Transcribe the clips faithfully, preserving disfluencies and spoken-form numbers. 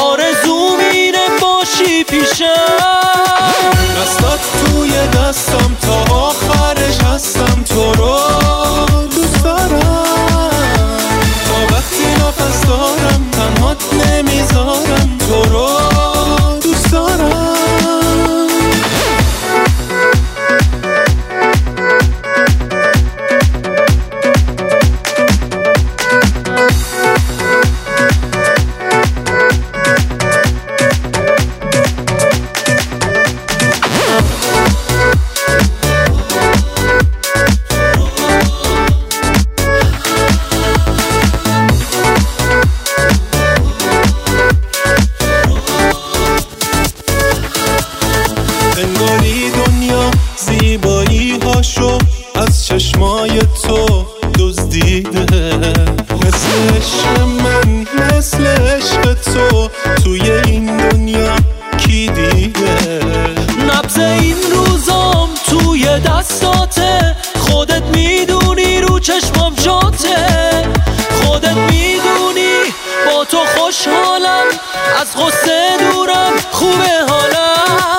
آرزوم اینه باشی پیشم. دستات توی دستم تا آخرش هستم، تو رو دوست دارم تا وقتی نفس دارم تنهات نمیذارم، تو رو دوست دارم. انگاری دنیا زیبایی هاشو از چشمای تو دزدیده، مثل عشق من مثل عشق تو توی این دنیا کی دیده؟ نبض این روزام توی دستاته، خودت میدونی رو چشمام جاته، خودت میدونی با تو خوشحالم، از غصه دورم خوبه حالم.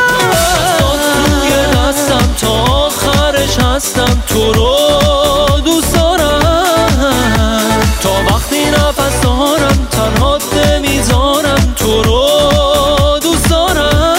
هستم تو رو دوست دارم تا وقتی نفس دارم تنهات نمیذارم، تو رو دوست دارم.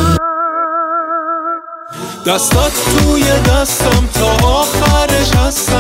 دستات توی دستم تا آخرش هستم.